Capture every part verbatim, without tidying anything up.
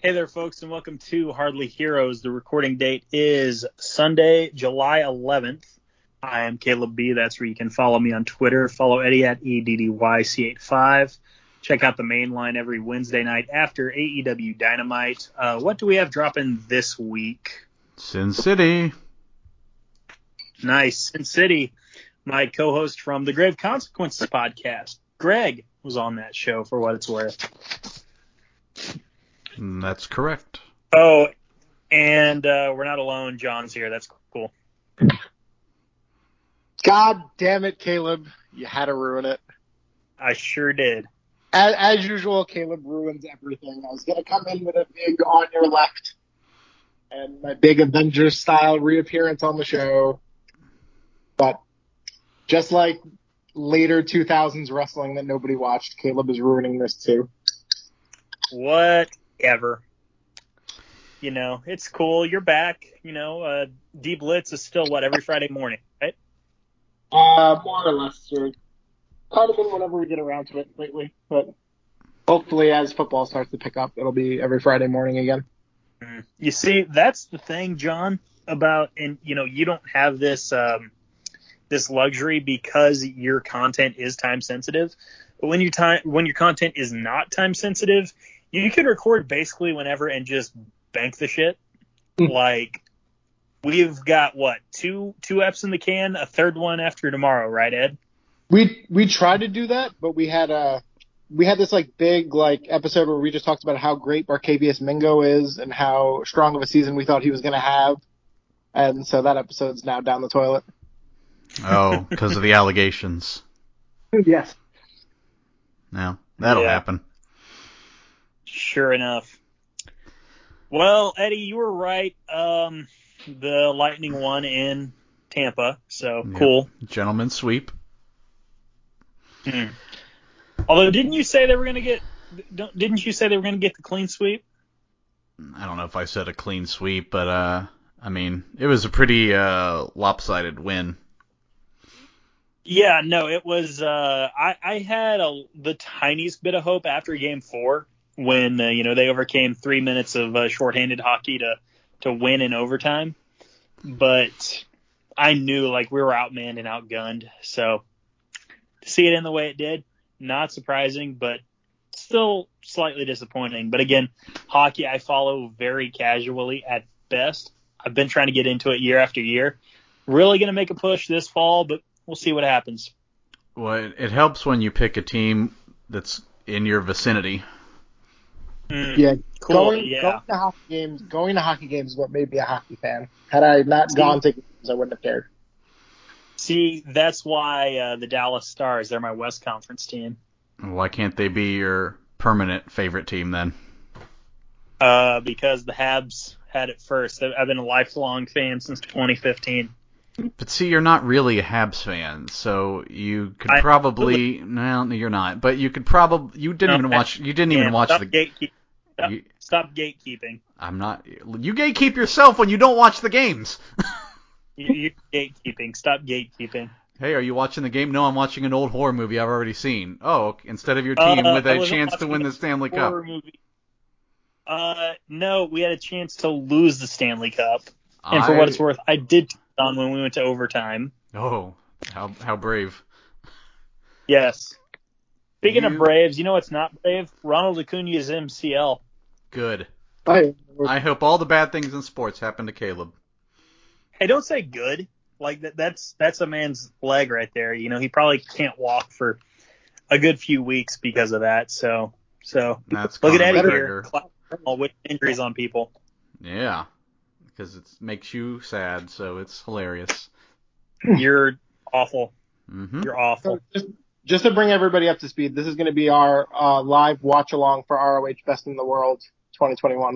Hey there, folks, and welcome to Hardly Heroes. The recording date is Sunday, July eleventh. I am Caleb B. That's where you can follow me on Twitter. Follow Eddie at E D D Y C eighty-five. Check out the main line every Wednesday night after A E W Dynamite. Uh, what do we have dropping this week? Sin City. Nice. Sin City. My co-host from the Grave Consequences podcast, Greg, was on that show for what it's worth. That's correct. Oh, and uh, we're not alone. John's here. That's cool. God damn it, Caleb. You had to ruin it. I sure did. As, as usual, Caleb ruins everything. I was going to come in with a big on your left and my big Avengers-style reappearance on the show. But just like later two thousands wrestling that nobody watched, Caleb is ruining this too. Whatever. You know, it's cool. You're back. You know, uh, D Blitz is still, what, every Friday morning, right? Uh, more or less, sir. Kind of been whenever we get around to it lately, but hopefully as football starts to pick up, it'll be every Friday morning again. You see, that's the thing, John, about, and you know, you don't have this um, this luxury because your content is time sensitive. But when your time when your content is not time sensitive, you can record basically whenever and just bank the shit. Like, we've got what two two eps in the can, a third one after tomorrow, right, Ed? We we tried to do that, but we had a we had this like big like episode where we just talked about how great Barkevius Mingo is and how strong of a season we thought he was going to have, and so that episode's now down the toilet. Oh, because of the allegations. Yes. No, that'll Yeah. happen. Sure enough. Well, Eddie, you were right. Um, the Lightning won in Tampa, so Yep. cool. Gentleman's sweep. Hmm. Although, didn't you say they were going to get? Don't, didn't you say they were going to get the clean sweep? I don't know if I said a clean sweep, but uh, I mean, it was a pretty uh, lopsided win. Yeah, no, it was. Uh, I I had a, the tiniest bit of hope after Game Four when uh, you know they overcame three minutes of uh, shorthanded hockey to to win in overtime, but I knew like we were outmanned and outgunned. So to see it in the way it did, not surprising, but still slightly disappointing. But again, hockey I follow very casually at best. I've been trying to get into it year after year. Really going to make a push this fall, but we'll see what happens. Well, it, it helps when you pick a team that's in your vicinity. Mm, Yeah. cool. Going, yeah. going to hockey games. Going to hockey games is what made me a hockey fan. Had I not See, gone to games, I wouldn't have cared. See, that's why uh, the Dallas Stars, they're my West Conference team. Why can't they be your permanent favorite team then? Uh, because the Habs had it first. I've been a lifelong fan since twenty fifteen. But see, you're not really a Habs fan, so you could I, probably no, no, you're not. But you could probably you didn't no, even watch you didn't even watch stop the gatekeep, stop, you, stop gatekeeping. I'm not. You gatekeep yourself when you don't watch the games. You, you're gatekeeping. Stop gatekeeping. Hey, are you watching the game? No, I'm watching an old horror movie I've already seen. Oh, instead of your team Uh, with I a wasn't chance to watching win a the Stanley horror Cup. movie. Uh, no, we had a chance to lose the Stanley Cup. And I for what it's worth, I did turn it on when we went to overtime. oh, how how brave. Yes. Speaking You of Braves, you know what's not brave? Ronald Acuna's M C L. good. I, I hope all the bad things in sports happen to Caleb. Hey, don't say good. Like that that's that's a man's leg right there. You know, he probably can't walk for a good few weeks because of that. So so That's look at Conor Eddie McGregor. here, all with injuries on people. Yeah, because it makes you sad, so it's hilarious. You're awful. Mm-hmm. You're awful. so just, just to bring everybody up to speed, this is going to be our uh, live watch along for R O H Best in the World twenty twenty-one.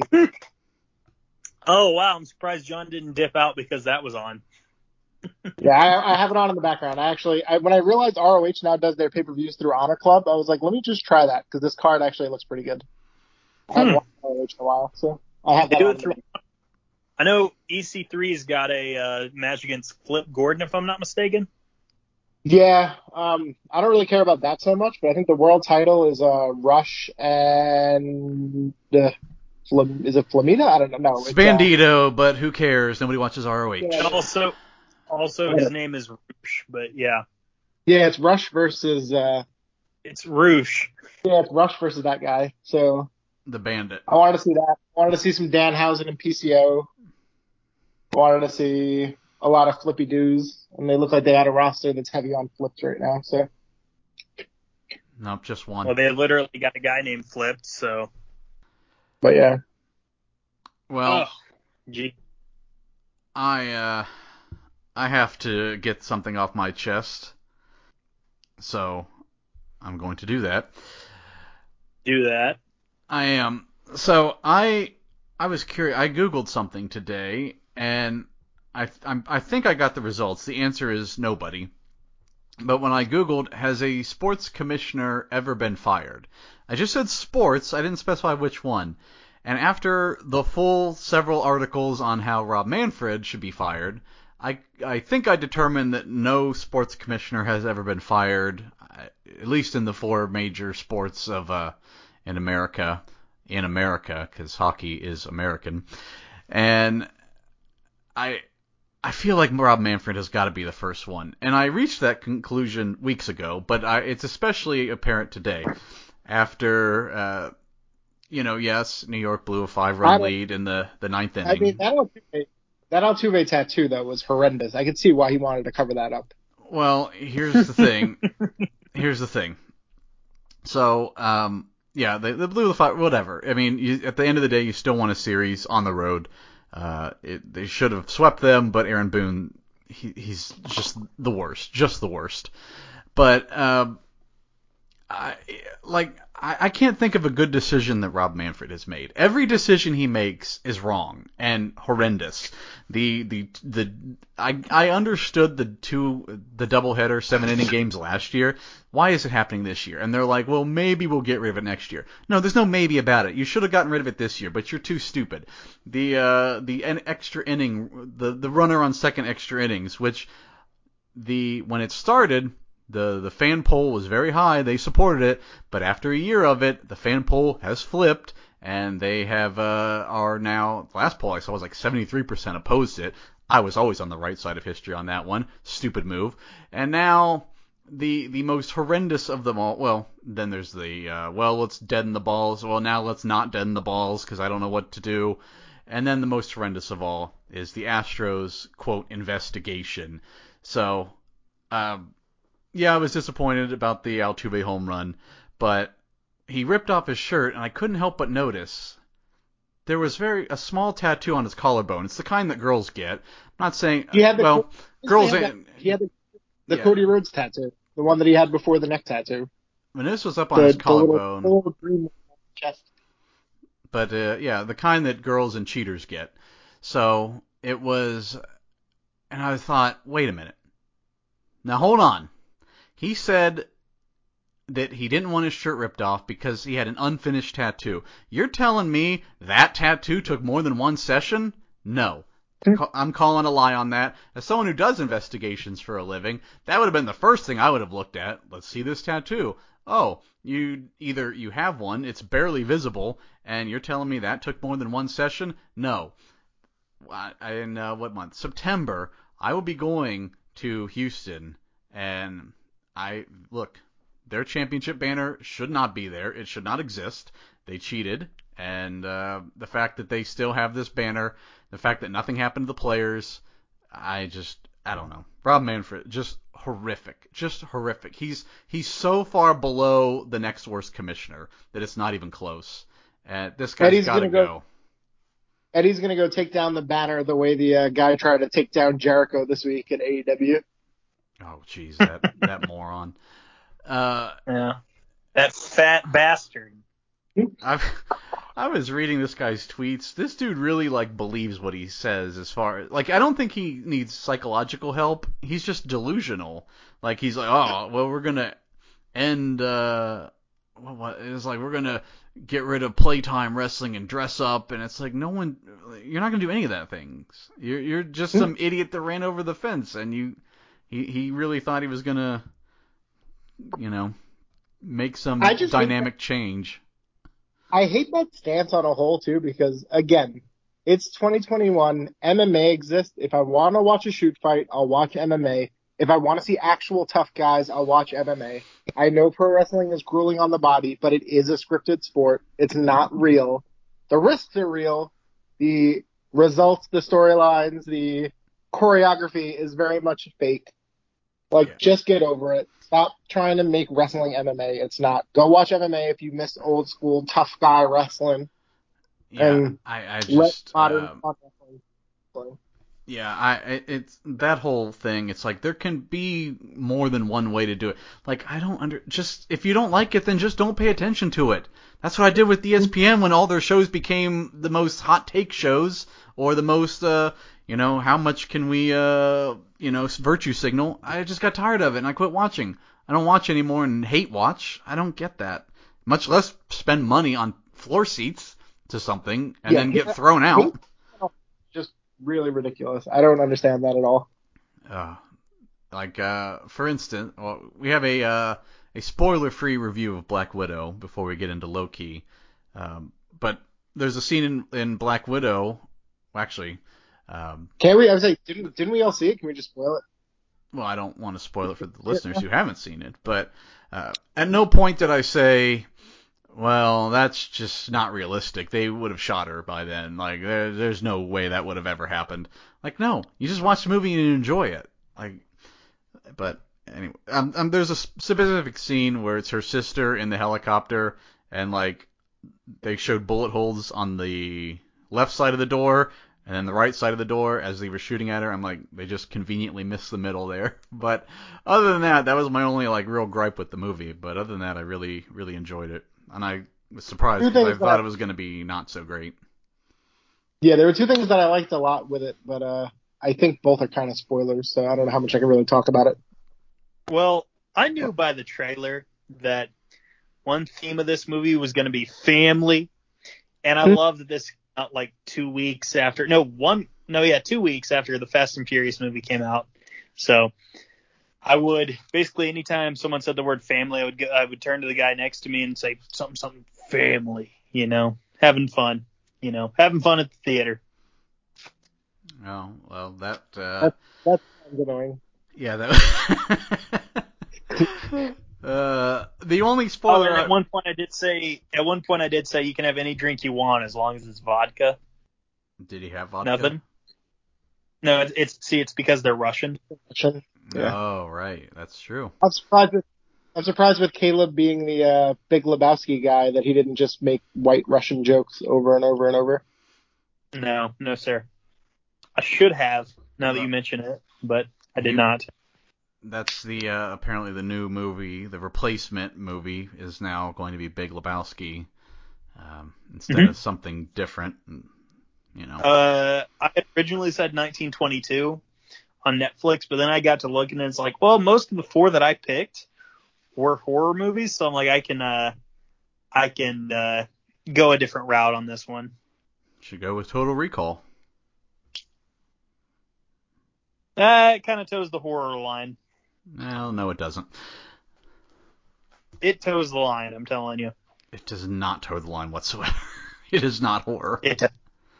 Oh wow, I'm surprised John didn't dip out because that was on. Yeah, I, I have it on in the background. I actually, I, when I realized R O H now does their pay-per-views through Honor Club, I was like, let me just try that because this card actually looks pretty good. I haven't Hmm. watched R O H in a while, so I have They that do on. it through. I know E C three's got a uh, match against Flip Gordon, if I'm not mistaken. Yeah, um, I don't really care about that so much, but I think the world title is uh, Rush and uh, Flam- is it Flamita? I don't know. No, it's, uh, Spandito, but who cares? Nobody watches R O H. Yeah. And also, also his name is Roosh, but yeah, yeah, it's Rush versus uh, it's Roosh. yeah, it's Rush versus that guy. So The Bandit. I wanted to see that. I wanted to see some Danhausen and P C O. I wanted to see a lot of flippy doos, and they look like they had a roster that's heavy on flips right now. So, Nope, just one. Well, they literally got a guy named Flipped, so. but yeah, Well, Oh, gee. I uh, I have to get something off my chest, so I'm going to do that. Do that. I am. So I I was curious. I googled something today, and I I'm, I think I got the results. The answer is nobody. But when I googled, has a sports commissioner ever been fired? I just said sports. I didn't specify which one. And after the full several articles on how Rob Manfred should be fired, I I think I determined that no sports commissioner has ever been fired, at least in the four major sports of uh in America, in America, because hockey is American. And I I feel like Rob Manfred has got to be the first one. And I reached that conclusion weeks ago, but I, it's especially apparent today after, uh, you know, yes, New York blew a I five-run don't- lead in the, the ninth I mean inning. that Altuve, that Altuve tattoo though was horrendous. I could see why he wanted to cover that up. Well, here's the thing. Here's the thing. So, um, yeah, they, they blew the five, whatever. I mean, you, at the end of the day, you still won a series on the road. Uh, it, they should have swept them, but Aaron Boone, he, he's just the worst, just the worst. But um, I like I, I can't think of a good decision that Rob Manfred has made. Every decision he makes is wrong and horrendous. The the the I I understood the two the doubleheader seven inning games last year. Why is it happening this year? And they're like, well, maybe we'll get rid of it next year. No, there's no maybe about it. You should have gotten rid of it this year, but you're too stupid. The uh the an extra inning, the the runner on second extra innings, which the when it started. The the fan poll was very high. They supported it, but after a year of it, the fan poll has flipped, and they have uh, are now. The last poll I saw was like seventy-three percent opposed it. I was always on the right side of history on that one. Stupid move. And now the the most horrendous of them all. Well, then there's the uh, well, let's deaden the balls. Well, now let's not deaden the balls because I don't know what to do. And then the most horrendous of all is the Astros quote investigation. So. Um, Yeah, I was disappointed about the Altuve home run, but he ripped off his shirt, and I couldn't help but notice there was very a small tattoo on his collarbone. It's the kind that girls get. I'm not saying He had the well, girls. he had, that, he had the, the yeah. Cody Rhodes tattoo, the one that he had before the neck tattoo. When this was up on The, his the little, collarbone, the little green chest. but uh, yeah, the kind that girls and cheaters get. So it was, and I thought, wait a minute, now hold on. He said that he didn't want his shirt ripped off because he had an unfinished tattoo. You're telling me that tattoo took more than one session? No. I'm calling a lie on that. As someone who does investigations for a living, that would have been the first thing I would have looked at. Let's see this tattoo. Oh, you either you have one, it's barely visible, and you're telling me that took more than one session? No. In uh, what month? September, I will be going to Houston, and I look, their championship banner should not be there. It should not exist. They cheated, and uh, the fact that they still have this banner, the fact that nothing happened to the players, I just, I don't know. Rob Manfred, just horrific, just horrific. He's he's so far below the next worst commissioner that it's not even close. Uh, this guy's got to go. go. Eddie's gonna go take down the banner the way the uh, guy tried to take down Jericho this week in A E W. Oh, jeez, that that moron. Uh, yeah, that fat bastard. I've, I was reading this guy's tweets. This dude really like believes what he says. As far like, I don't think he needs psychological help. He's just delusional. Like he's like, oh, well, we're gonna end. Uh, what, what it's like we're gonna get rid of playtime wrestling and dress up, and it's like no one. You're not gonna do any of that things. You're you're just some idiot that ran over the fence, and you. He he really thought he was gonna, you know, make some I just dynamic change. I hate that stance on a whole too because again, it's twenty twenty-one. M M A exists. If I want to watch a shoot fight, I'll watch M M A. If I want to see actual tough guys, I'll watch M M A. I know pro wrestling is grueling on the body, but it is a scripted sport. It's not real. The risks are real. The results, the storylines, the choreography is very much fake. Like, Yeah. just get over it. Stop trying to make wrestling M M A. It's not. Go watch M M A if you miss old school tough guy wrestling. Yeah, And I, I let just modern um, content play. yeah, I it- it's that whole thing. It's like there can be more than one way to do it. Like I don't under just if you don't like it, then just don't pay attention to it. That's what I did with E S P N when all their shows became the most hot take shows or the most uh you know how much can we uh you know virtue signal. I just got tired of it and I quit watching. I don't watch anymore and hate watch. I don't get that. Much less spend money on floor seats to something and Yeah, then get yeah, thrown out. just really ridiculous. I don't understand that at all. Uh, like, uh, for instance, well, we have a uh, a spoiler-free review of Black Widow before we get into Loki. Um, but there's a scene in, in Black Widow, well, actually, um, Can we? I was like, didn't didn't we all see it? Can we just spoil it? well, I don't want to spoil it for the listeners who haven't seen it, but uh, at no point did I say, well, that's just not realistic. They would have shot her by then. Like, there, there's no way that would have ever happened. Like, no, you just watch the movie and you enjoy it. Like, but anyway, um, um, there's a specific scene where it's her sister in the helicopter, and like they showed bullet holes on the left side of the door and then the right side of the door as they were shooting at her. I'm like, they just conveniently missed the middle there. But other than that, that was my only like real gripe with the movie. But other than that, I really, really enjoyed it, and I was surprised Two because I things thought that- it was going to be not so great. Yeah, there were two things that I liked a lot with it, but uh, I think both are kind of spoilers, so I don't know how much I can really talk about it. Well, I knew by the trailer that one theme of this movie was going to be family, and I Hmm. love that this came out like two weeks after, no, one, no, yeah, two weeks after the Fast and Furious movie came out. So I would basically anytime someone said the word family, I would go, I would turn to the guy next to me and say something, something family, you know, having fun, you know, having fun at the theater. Oh well, that uh, That's that's annoying. yeah, that. Uh, the only Oh, spoiler. and I- at one point I did say, at one point I did say you can have any drink you want as long as it's vodka. Did he have vodka? Nothing. No, it's, it's see, it's because they're Russian. Yeah. Oh, right. That's true. I'm surprised with I'm surprised with Caleb being the uh, Big Lebowski guy that he didn't just make white Russian jokes over and over and over. No, no, sir. I should have, now that Well, you mention it, but I did you- not. That's the uh, apparently the new movie, the replacement movie is now going to be Big Lebowski um, instead Mhm. of something different. You know. Uh, I had originally said nineteen twenty-two on Netflix, but then I got to looking and it's like, well, most of the four that I picked were horror movies, so I'm like, I can, uh, I can uh, go a different route on this one. Should go with Total Recall. Uh, it kind of toes the horror line. Well, no, it doesn't. It toes the line, I'm telling you. It does not toe the line whatsoever. It is not horror. It, It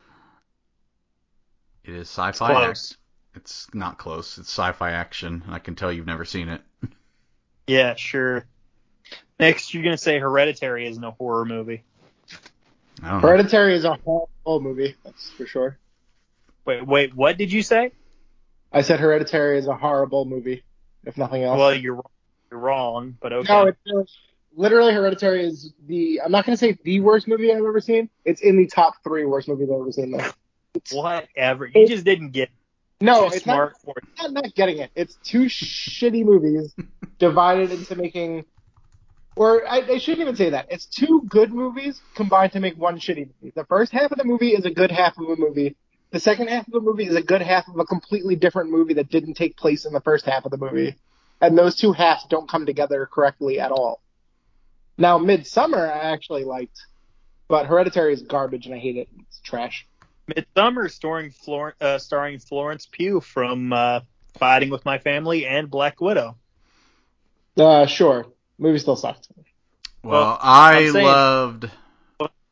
is it's sci-fi. close. Ac- it's not close. It's sci-fi action. I can tell you've never seen it. Yeah, sure. Next, you're going to say Hereditary isn't a horror movie. I don't know. Hereditary is a horrible movie, that's for sure. Wait, wait, what did you say? I said Hereditary is a horrible movie, if nothing else. Well, you're you're wrong, but okay. No, it's really, literally Hereditary is the, I'm not going to say the worst movie I've ever seen. It's in the top three worst movies I've ever seen, though. Whatever. You just didn't get No, too it's smart not, for it. I'm not getting it. It's two shitty movies divided into making, or I, I shouldn't even say that. It's two good movies combined to make one shitty movie. The first half of the movie is a good half of a movie. The second half of the movie is a good half of a completely different movie that didn't take place in the first half of the movie. And those two halves don't come together correctly at all. Now, Midsummer I actually liked, but Hereditary is garbage and I hate it. It's trash. Midsummer, starring, Flor- uh, starring Florence Pugh from uh, Fighting with My Family and Black Widow. Uh, sure. Movie still sucked. Well, Well, I I'm saying- loved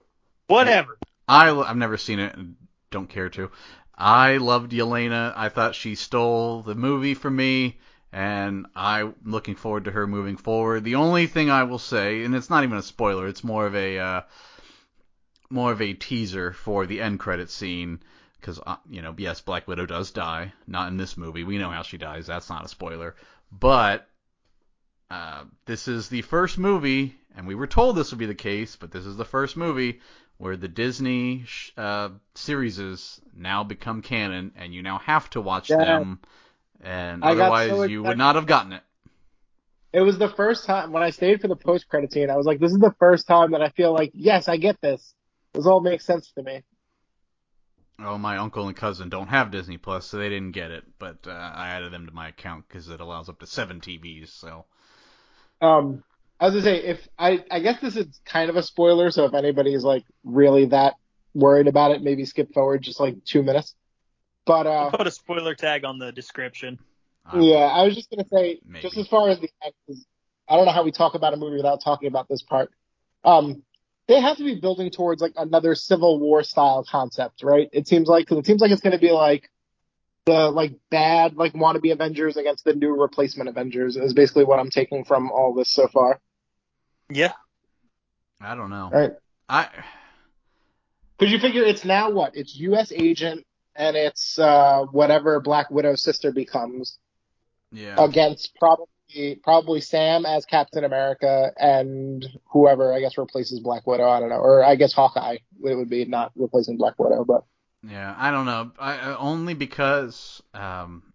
Whatever. I, I've never seen it and don't care to. I loved Yelena. I thought she stole the movie from me, and I'm looking forward to her moving forward. The only thing I will say, and it's not even a spoiler, it's more of a uh, more of a teaser for the end credit scene, because uh, you know, yes, Black Widow does die, not in this movie. We know how she dies. That's not a spoiler, but uh, this is the first movie, and we were told this would be the case, but this is the first movie where the Disney uh, series now become canon, and you now have to watch Yeah. them, and I got otherwise so you would excited. not have gotten it. It was the first time when I stayed for the post-credit scene. I was like, this is the first time that I feel like, yes, I get this. This all makes sense to me. Oh, my uncle and cousin don't have Disney Plus, so they didn't get it, but uh, I added them to my account because it allows up to seven T Vs, so... Um, I was gonna say, if I, I guess this is kind of a spoiler, so if anybody's like really that worried about it, maybe skip forward just like two minutes. But I'll uh, put a spoiler tag on the description. I yeah, will, I was just gonna say, maybe. just as far as the end, 'cause I don't know how we talk about a movie without talking about this part. Um, they have to be building towards like another Civil War style concept, right? It seems like, 'cause it seems like it's gonna be like the like bad like wannabe Avengers against the new replacement Avengers is basically what I'm taking from all this so far. Yeah. I don't know. Right. I Because you figure it's now what? It's U S Agent and it's uh, whatever Black Widow's sister becomes yeah. against probably probably Sam as Captain America and whoever I guess replaces Black Widow. I don't know, or I guess Hawkeye. It would be not replacing Black Widow, but Yeah, I don't know. I, I- only because um,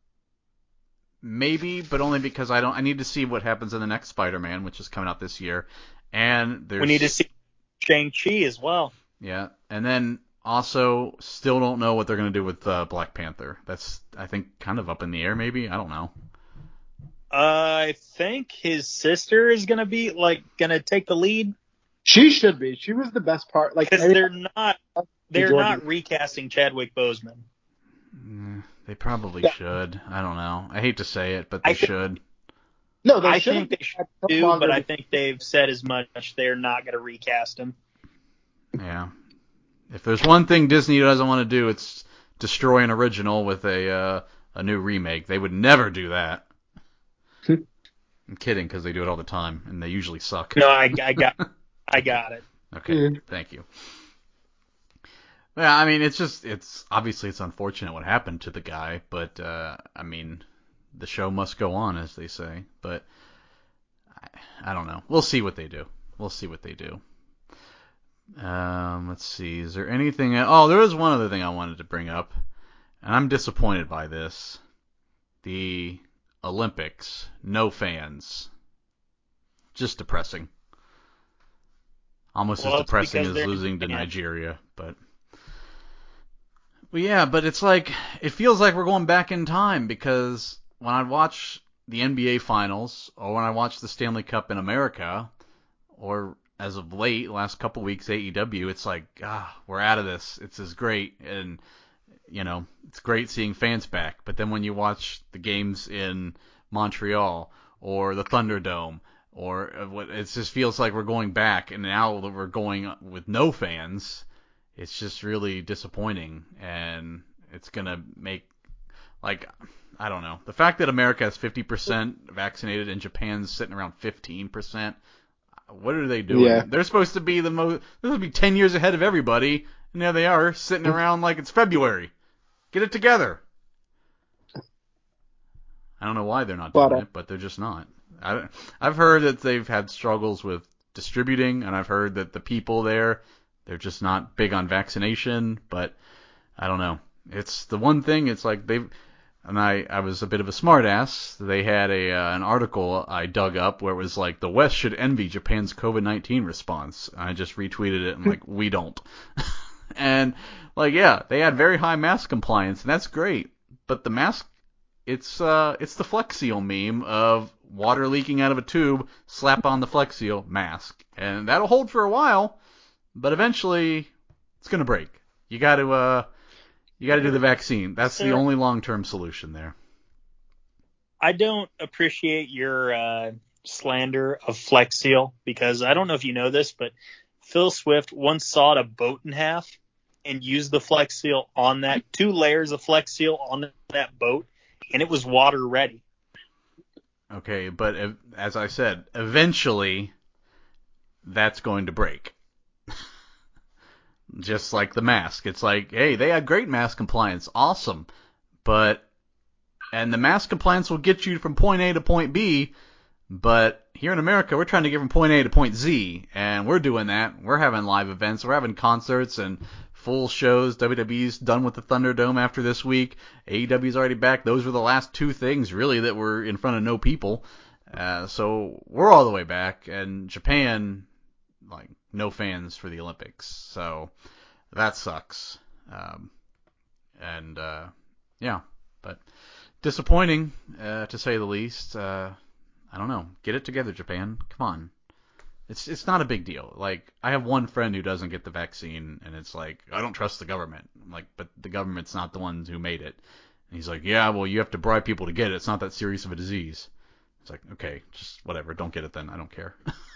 maybe, but only because I don't. I need to see what happens in the next Spider-Man, which is coming out this year, and there's We need to see Shang-Chi as well. yeah, and then also still don't know what they're gonna do with uh, Black Panther. That's I think kind of up in the air. Maybe I don't know. Uh, I think his sister is gonna be like gonna take the lead she should be. She was the best part. Like because maybe they're not they're Jordan. not recasting Chadwick Boseman. Mm, They probably Yeah. should. I don't know. I hate to say it, but they I think- should. No, they I should. think they should no do, longer but I be- think they've said as much. They're not gonna recast him. Yeah. If there's one thing Disney doesn't want to do, it's destroy an original with a uh, a new remake. They would never do that. I'm kidding, because they do it all the time, and they usually suck. No, I, I got I got it. Okay, Mm. thank you. Yeah, I mean, it's just, it's, obviously it's unfortunate what happened to the guy, but, uh, I mean, the show must go on, as they say, but, I, I don't know. We'll see what they do. We'll see what they do. Um, let's see, is there anything, oh, there is one other thing I wanted to bring up, and I'm disappointed by this. The Olympics, no fans. Just depressing. Almost Well, as it's depressing because as they're losing to in Japan. Nigeria, but... Well, yeah, but it's like, it feels like we're going back in time, because when I watch the N B A Finals, or when I watch the Stanley Cup in America, or as of late, last couple weeks, A E W, it's like, ah, we're out of this. It's as great, and, you know, it's great seeing fans back. But then when you watch the games in Montreal, or the Thunderdome, or what, it just feels like we're going back, and now that we're going with no fans, it's just really disappointing, and it's gonna make, like, I don't know, the fact that America has fifty percent vaccinated and Japan's sitting around fifteen percent, what are they doing? Yeah. They're supposed to be the most, they're supposed to be ten years ahead of everybody, and there they are sitting around like it's February. Get it together. I don't know why they're not doing But, uh, it, but they're just not. I, I've heard that they've had struggles with distributing, and I've heard that the people there, they're just not big on vaccination, but I don't know. It's the one thing, it's like they've, and I, I was a bit of a smartass. They had a uh, an article I dug up where it was like, the West should envy Japan's COVID nineteen response. And I just retweeted it and like, we don't. And like, yeah, they had very high mask compliance, and that's great. But the mask, it's uh, it's the Flex Seal meme of water leaking out of a tube, slap on the Flex Seal, mask. And that'll hold for a while, but eventually it's gonna break. You gotta uh, you gotta do the vaccine. That's the Sir, only long-term solution there. I don't appreciate your uh, slander of Flex Seal, because I don't know if you know this, but Phil Swift once sawed a boat in half and used the Flex Seal on that, two layers of Flex Seal on that boat, and it was water ready. Okay, but ev- as I said, eventually that's going to break. Just like the mask. It's like, hey, they had great mask compliance. Awesome. But, and the mask compliance will get you from point A to point B, but here in America, we're trying to get from point A to point Z, and we're doing that. We're having live events. We're having concerts and full shows. W W E's done with the Thunderdome after this week. A E W's already back. Those were the last two things, really, that were in front of no people. Uh, so we're all the way back, and Japan, like, no fans for the Olympics. So that sucks. Um, and, uh, yeah, but disappointing, uh, to say the least. Uh, I don't know. Get it together, Japan. Come on. It's it's not a big deal. Like, I have one friend who doesn't get the vaccine, and it's like, I don't trust the government. I'm like, but the government's not the ones who made it. And he's like, yeah, well, you have to bribe people to get it. It's not that serious of a disease. It's like, okay, just whatever. Don't get it then. I don't care.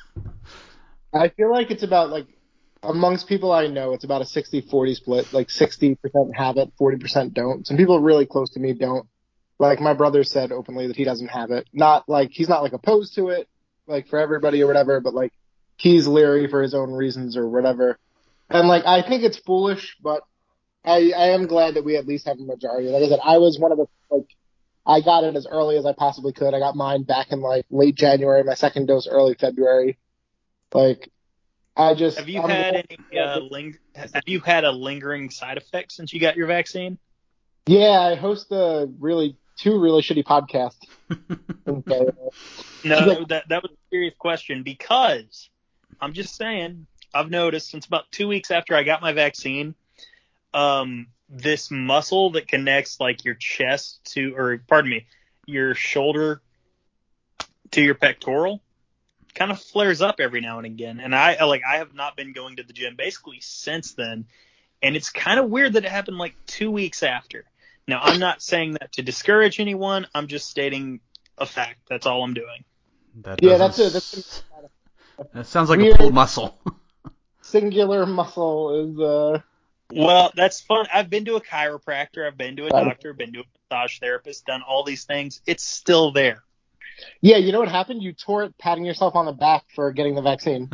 I feel like it's about, like, amongst people I know, it's about a sixty forty split. Like, sixty percent have it, forty percent don't. Some people really close to me don't. Like, my brother said openly that he doesn't have it. Not, like, he's not, like, opposed to it, like, for everybody or whatever, but, like, he's leery for his own reasons or whatever. And, like, I think it's foolish, but I, I am glad that we at least have a majority. Like I said, I was one of the, like, I got it as early as I possibly could. I got mine back in, like, late January, my second dose early February. Like, I just... Have you I'm had glad- any, uh, ling- have you had a lingering side effect since you got your vaccine? Yeah, I host a really, two really shitty podcasts. Okay. No, that that was a serious question because I'm just saying I've noticed since about two weeks after I got my vaccine, um, this muscle that connects like your chest to, or pardon me, your shoulder to your pectoral kind of flares up every now and again. And I like I have not been going to the gym basically since then, and it's kind of weird that it happened like two weeks after. Now, I'm not saying that to discourage anyone. I'm just stating a fact. That's all I'm doing. That Yeah, doesn't that's a, that's a That sounds like weird- a pulled muscle. singular muscle is, uh, Well, that's fun. I've been to a chiropractor. I've been to a doctor. Been to a massage therapist. Done all these things. It's still there. yeah, you know what happened? You tore it patting yourself on the back for getting the vaccine.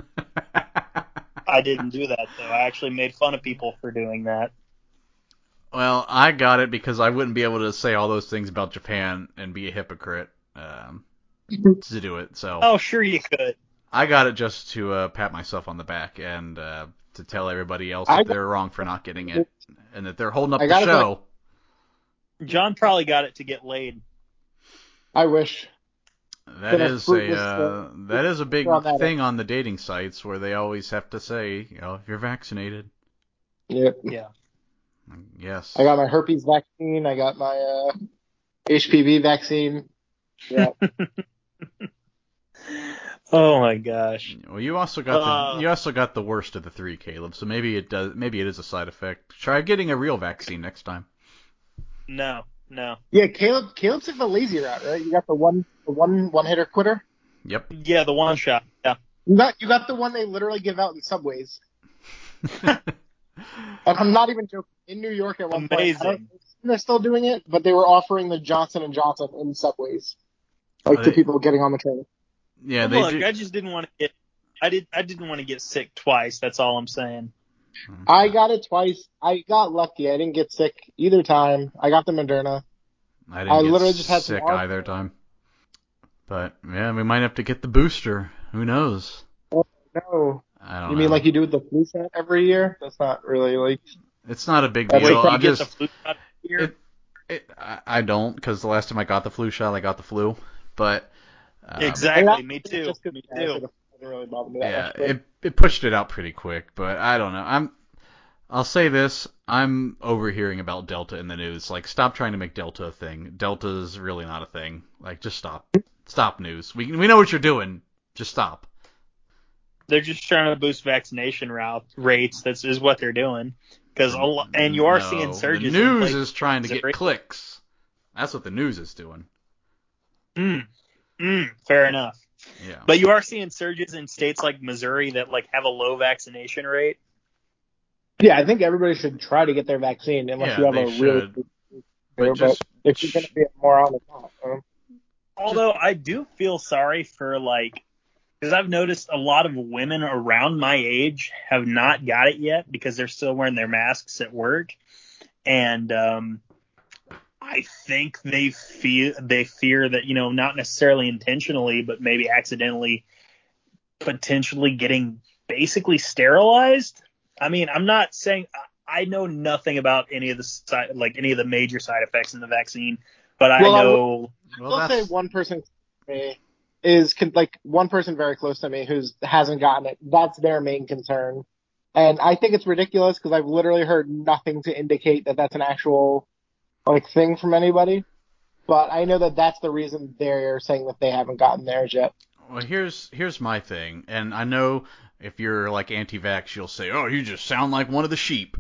I didn't do that, though. I actually made fun of people for doing that. Well, I got it because I wouldn't be able to say all those things about Japan and be a hypocrite um, to do it. So Oh, sure you could. I got it just to uh, pat myself on the back and uh, to tell everybody else I that got- they're wrong for not getting it and that they're holding up I the got it for- show. John probably got it to get laid. I wish. That been a is a fruitless, uh, uh, that is a big on that. thing on the dating sites where they always have to say, you know, if you're vaccinated. Yep. Yeah. Yes. I got my herpes vaccine. I got my uh, H P V vaccine. Yeah. Oh my gosh. Well, you also got Uh, the you also got the worst of the three, Caleb. So maybe it does. Maybe it is a side effect. Try getting a real vaccine next time. No, no. Yeah, Caleb. Caleb took the lazy route, right? You got the one, the one, one hitter quitter. Yep. Yeah, the one shot. Yeah. You got, you got the one they literally give out in subways. And I'm not even joking. In New York at one point, I don't Amazing. know if they're still doing it, but they were offering the Johnson and Johnson in subways, like Are to they- people getting on the train. Yeah, Well, they look, do. I just didn't want to get. I did. I didn't want to get sick twice. That's all I'm saying. I got it twice. I got lucky. I didn't get sick either time. I got the Moderna. I didn't I get literally just had some sick arm- either time. But yeah, we might have to get the booster. Who knows? No. I don't You know. mean like you do with the flu shot every year? That's not really like. It's not a big That's deal. like- You I'm get just the flu shot here. it, it, I, I don't because the last time I got the flu shot, I got the flu. But um, exactly. I mean, Me I- too. just 'cause Me I too. sort of- it didn't really bother me that yeah, much, but- it it pushed it out pretty quick. But I don't know. I'm I'll say this: I'm overhearing about Delta in the news. Like, stop trying to make Delta a thing. Delta's really not a thing. Like, just stop. Stop news. We we know what you're doing. Just stop. They're just trying to boost vaccination route rates. That's is what they're doing. Because and you are No, seeing surges. The in news places is trying to that get rate- clicks. That's what the news is doing. Mm, mm, fair enough. Yeah. But you are seeing surges in states like Missouri that like have a low vaccination rate. Yeah, I think everybody should try to get their vaccine unless Yeah, you have they a really should. big But fear. But just if you're going sh- to be a moron, it's not. Um, Although I do feel sorry for like, because I've noticed a lot of women around my age have not got it yet because they're still wearing their masks at work, and um, I think they fear they fear that, you know, not necessarily intentionally, but maybe accidentally, potentially getting basically sterilized. I mean, I'm not saying I know nothing about any of the side, like any of the major side effects in the vaccine, but I well, I will, know. I well, will say that's one person to me is con- like one person very close to me who's hasn't gotten it. That's their main concern, and I think it's ridiculous because I've literally heard nothing to indicate that that's an actual like thing from anybody. But I know that that's the reason they're saying that they haven't gotten theirs yet. well. Here's here's my thing, and I know if you're like anti-vax, you'll say, "Oh, you just sound like one of the sheep."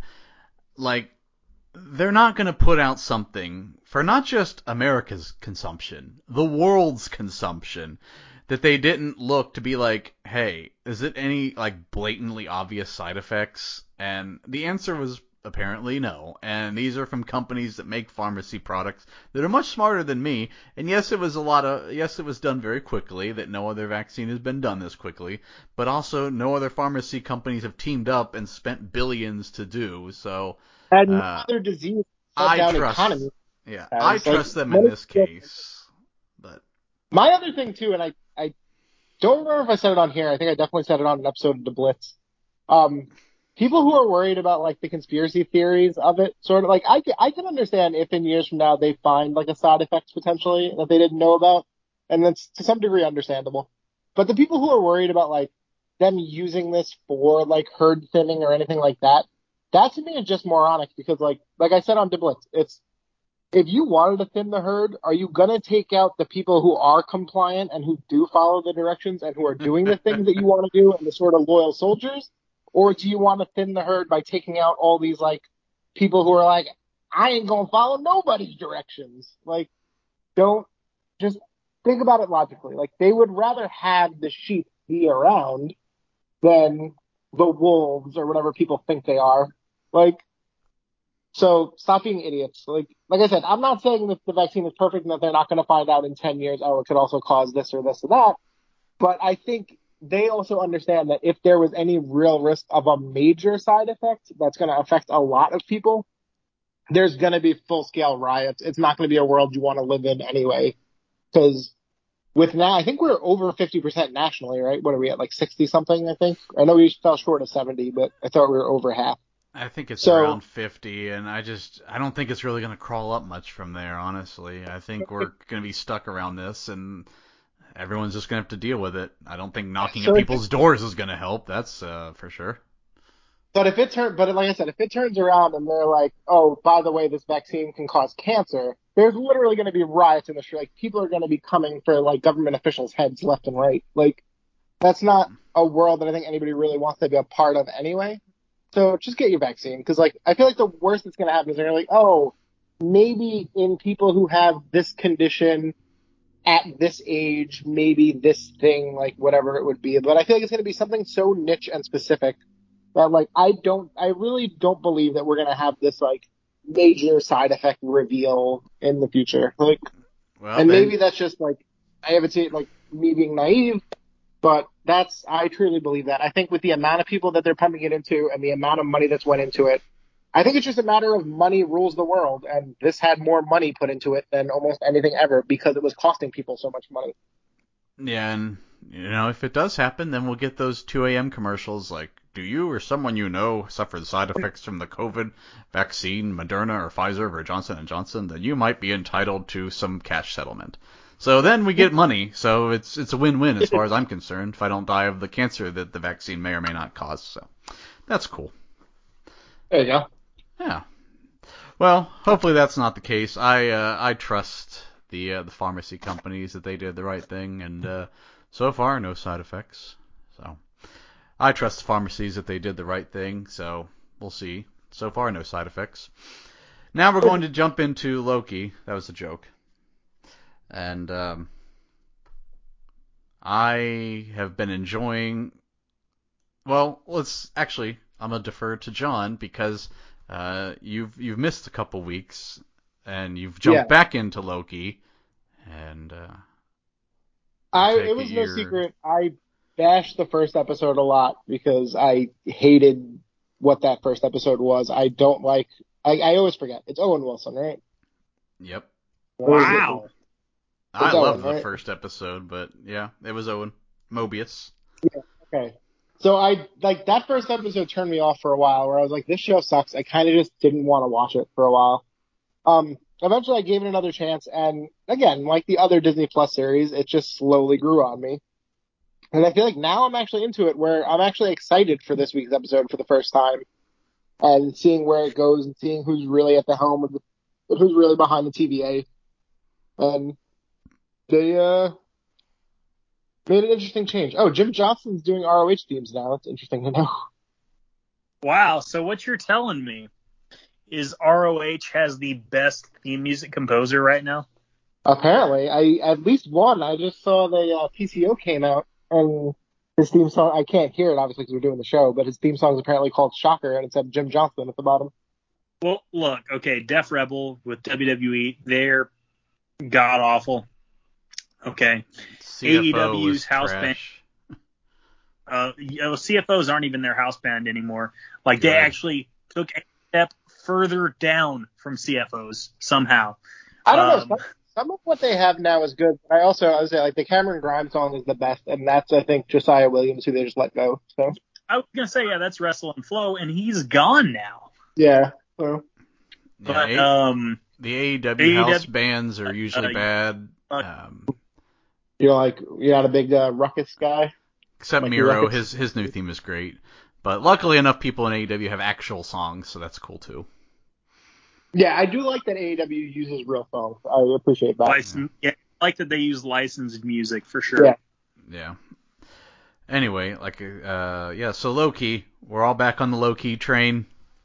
Like, they're not going to put out something for not just America's consumption, the world's consumption, that they didn't look to be like, hey, is it any like blatantly obvious side effects? And the answer was apparently no. And these are from companies that make pharmacy products that are much smarter than me. And yes, it was a lot of yes, it was done very quickly. That no other vaccine has been done this quickly. But also, no other pharmacy companies have teamed up and spent billions to do so. And no Uh, other disease shut I down trust, economies. yeah, I As like trust them in money- this case, but my other thing too, and I I don't remember if I said it on here. I think I definitely said it on an episode of The Blitz. Um, people who are worried about like the conspiracy theories of it, sort of like I can, I can understand if in years from now they find like a side effect potentially that they didn't know about, and that's to some degree understandable. But the people who are worried about like them using this for like herd thinning or anything like that, that to me is just moronic because like like I said on The Blitz, it's if you wanted to thin the herd, are you going to take out the people who are compliant and who do follow the directions and who are doing the things that you want to do and the sort of loyal soldiers? Or do you want to thin the herd by taking out all these like people who are like, I ain't going to follow nobody's directions? Like, don't just think about it logically. Like, they would rather have the sheep be around than the wolves or whatever people think they are. Like, so stop being idiots. Like, like I said, I'm not saying that the vaccine is perfect and that they're not going to find out in ten years, oh, it could also cause this or this or that. But I think they also understand that if there was any real risk of a major side effect that's going to affect a lot of people, there's going to be full scale riots. It's not going to be a world you want to live in anyway. Because with now, I think we're over fifty percent nationally, right? What are we at, like sixty something, I think? I know we fell short of seventy, but I thought we were over half. I think it's So around fifty, and I just I don't think it's really going to crawl up much from there, honestly. I think we're going to be stuck around this, and everyone's just going to have to deal with it. I don't think knocking so at if people's doors is going to help. That's uh, for sure. But if it turns, but like I said, if it turns around and they're like, oh, by the way, this vaccine can cause cancer, there's literally going to be riots in the street. Like people are going to be coming for like government officials' heads left and right. Like that's not a world that I think anybody really wants to be a part of anyway. So just get your vaccine because like I feel like the worst that's going to happen is they're like, oh, maybe in people who have this condition at this age, maybe this thing, like whatever it would be. But I feel like it's going to be something so niche and specific that like I don't, I really don't believe that we're gonna have this like major side effect reveal in the future. Like, Well, and then maybe that's just like I haven't seen like me being naive, but that's I truly believe that. I think with the amount of people that they're pumping it into and the amount of money that's went into it, I think it's just a matter of money rules the world, and this had more money put into it than almost anything ever because it was costing people so much money. yeah, and you know if it does happen, then we'll get those two a m commercials like, do you or someone you know suffer the side effects from the COVID vaccine, Moderna or Pfizer or Johnson and Johnson? Then you might be entitled to some cash settlement. So then we get money. So it's it's a win-win as far as I'm concerned. If I don't die of the cancer that the vaccine may or may not cause, so that's cool. There you go. Yeah. Well, hopefully that's not the case. I uh, I trust the uh, the pharmacy companies that they did the right thing, and uh, so far no side effects. So. I trust the pharmacies that they did the right thing, so we'll see. So far, no side effects. Now we're going to jump into Loki. That was a joke. And um, I have been enjoying. Well, let's actually. I'm gonna defer to John because uh, you've you've missed a couple weeks and you've jumped Yeah. back into Loki, and uh, I take it was no you're- secret. I bashed the first episode a lot because I hated what that first episode was. I don't like. I, I always forget. It's Owen Wilson, right? Yep. Wow. I It's loved Owen, the right? first episode, but yeah, it was Owen Mobius. Okay. So I like that first episode turned me off for a while where I was like, this show sucks. I kind of just didn't want to watch it for a while. Um, eventually I gave it another chance and again, like the other Disney Plus series, it just slowly grew on me. And I feel like now I'm actually into it where I'm actually excited for this week's episode for the first time and seeing where it goes and seeing who's really at the helm of the, who's really behind the T V A. And they, uh, made an interesting change. Oh, Jim Johnston's doing R O H themes now. That's interesting to know. Wow. So what you're telling me is R O H has the best theme music composer right now? Apparently, I at least one. I just saw the uh, P C O came out and his theme song. I can't hear it obviously because we're doing the show, but his theme song is apparently called Shocker, and it said Jim Johnston at the bottom. Well, look, okay, Def Rebel with W W E, they're god awful. Okay. C F O A E W's was house trash. Uh, you know, C F Os aren't even their house band anymore. Like, they Good. actually took a step further down from C F Os somehow. I don't Um, know. Some, some of what they have now is good. But I also I would say like the Cameron Grimes song is the best, and that's I think Josiah Williams who they just let go. So I was going to say, yeah, that's Wrestle and Flow, and he's gone now. yeah. So Yeah, But, A- um, the A E W A E W house bands are usually uh, bad, uh, um, you're like you're not a big uh, Ruckus guy. except like Miro. Ruckus. His his new theme is great, but luckily enough, people in A E W have actual songs, so that's cool too. Yeah, I do like that A E W uses real songs. I appreciate that. license, yeah, I like that they use licensed music for sure. Yeah. Yeah. Anyway, like, uh, yeah. So Loki, we're all back on the Loki train.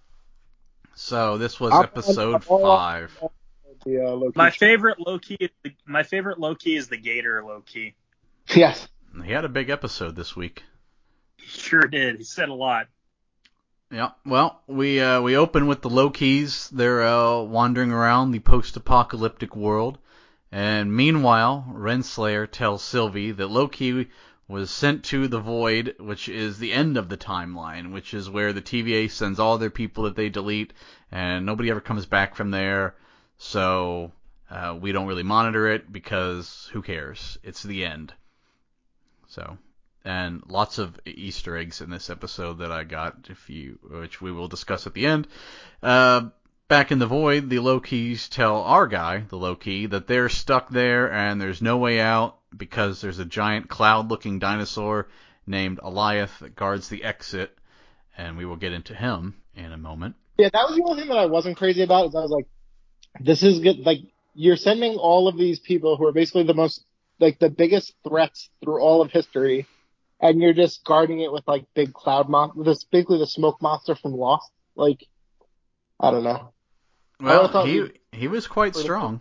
So this was I'm- episode I'm all on- five. The, uh, low-key My train. favorite Loki, is the, my favorite Loki is the Gator Loki. Yes. He had a big episode this week. He sure did. He said a lot. Yeah. Well, we uh, we open with the Lokis. They're uh, wandering around the post-apocalyptic world, and meanwhile, Renslayer tells Sylvie that Loki was sent to the Void, which is the end of the timeline, which is where the T V A sends all their people that they delete, and nobody ever comes back from there. So uh, we don't really monitor it because who cares? It's the end. So. And lots of Easter eggs in this episode that I got, if you, which we will discuss at the end. Uh, back in the Void, the Lokis tell our guy, the Loki, that they're stuck there and there's no way out because there's a giant cloud-looking dinosaur named Eliath that guards the exit, and we will get into him in a moment. Yeah, that was the only thing that I wasn't crazy about. Is I was like, this is good. Like, you're sending all of these people who are basically the most, like, the biggest threats through all of history, and you're just guarding it with like big cloud monster. This basically the smoke monster from Lost. Like, I don't know. I would've Well, thought he you'd- he was quite strong.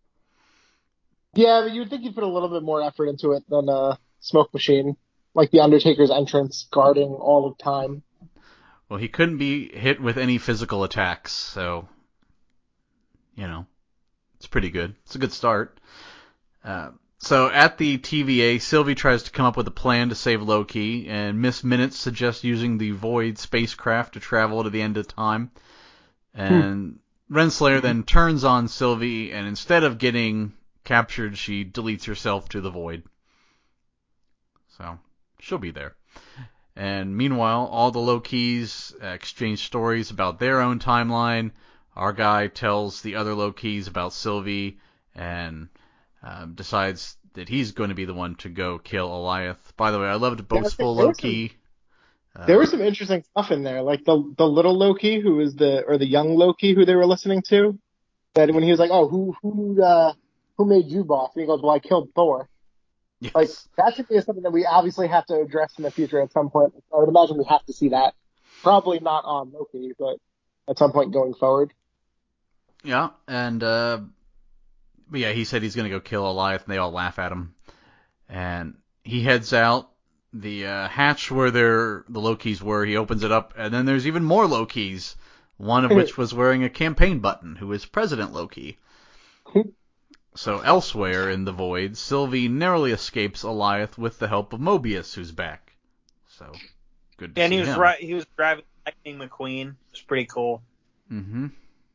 Yeah, but you'd think you'd put a little bit more effort into it than uh, Smoke Machine, like the Undertaker's entrance, guarding all of time. Well, he couldn't be hit with any physical attacks, so, you know, it's pretty good. It's a good start. Uh, so at the T V A, Sylvie tries to come up with a plan to save Loki, and Miss Minutes suggests using the Void spacecraft to travel to the end of time. And Renslayer then turns on Sylvie, and instead of getting captured, she deletes herself to the Void. So she'll be there. And meanwhile, all the Lokis exchange stories about their own timeline. Our guy tells the other Lokis about Sylvie, and um, decides that he's going to be the one to go kill Eliath. By the way, I loved boastful there was some- Loki. Uh, There was some interesting stuff in there, like the the little Loki who was the or the young Loki who they were listening to. That when he was like, "Oh, who who uh, who made you boss?" and he goes, "Well, I killed Thor." yes. Like that should be something that we obviously have to address in the future at some point. I would imagine we have to see that. Probably not on Loki, but at some point going forward. Yeah, and uh, but yeah, he said he's going to go kill Eliath, and they all laugh at him. And he heads out. The uh, hatch where their, the Lokis were, he opens it up, and then there's even more Lokis, one of which was wearing a campaign button, who is President Loki. So elsewhere in the void, Sylvie narrowly escapes Alioth with the help of Mobius, who's back. So, good to and see he was him. right. He was driving Lightning McQueen. It was pretty cool. Mm-hmm.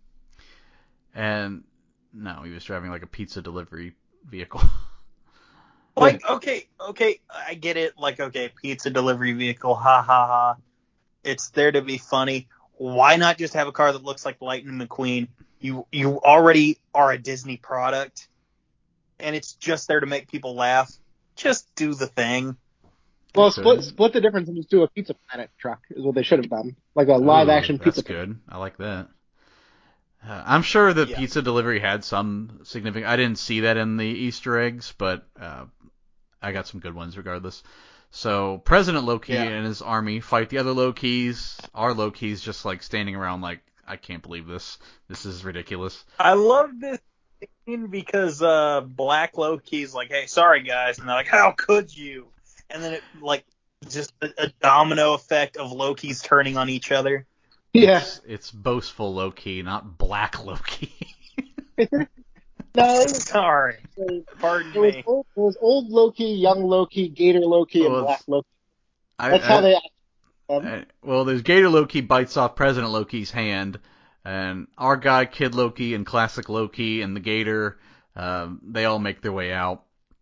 And no, he was driving like a pizza delivery vehicle. Like, okay, okay, I get it. Like, okay, pizza delivery vehicle, ha ha ha. It's there to be funny. Why not just have a car that looks like Lightning McQueen? You you already are a Disney product, and it's just there to make people laugh. Just do the thing. Well, split split the difference and just do a Pizza Planet truck is what they should have done, like a live Ooh, action that's pizza. good. I like that. Uh, I'm sure that Yeah. pizza delivery had some significant. I didn't see that in the Easter eggs, but uh, I got some good ones regardless. So President Loki Yeah. and his army fight the other Lokis. Our Lokis just like standing around like, I can't believe this. This is ridiculous. I love this scene because uh, Black Loki's like, hey, sorry guys, and they're like, how could you? And then it like just a, a domino effect of Lokis turning on each other. Yeah. It's, it's boastful Loki, not Black Loki. No, Sorry, pardon it was me. old, it was old Loki, young Loki, Gator Loki, and Well, Black Loki. I, That's I, how they act. Um, I, well, there's Gator Loki bites off President Loki's hand, and our guy Kid Loki and Classic Loki and the Gator, um, they all make their way out.